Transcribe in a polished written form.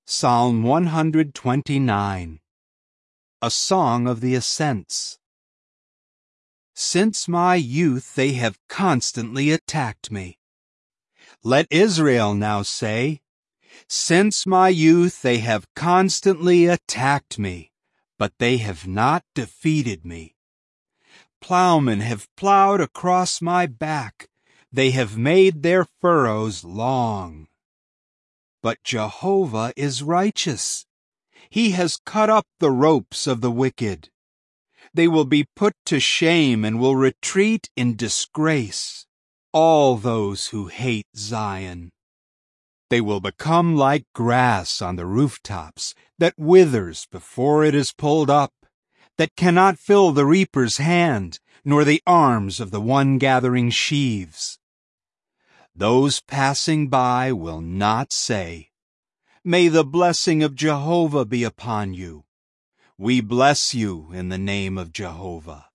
Psalm 129. A Song of the Ascents. Since my youth they have constantly attacked me. Let Israel now say, since my youth they have constantly attacked me, but they have not defeated me. Plowmen have plowed across my back. They have made their furrows long. But Jehovah is righteous. He has cut up the ropes of the wicked. They will be put to shame and will retreat in disgrace, all those who hate Zion. They will become like grass on the rooftops that withers before it is pulled up, that cannot fill the reaper's hand, nor the arms of the one gathering sheaves. Those passing by will not say, "May the blessing of Jehovah be upon you. We bless you in the name of Jehovah."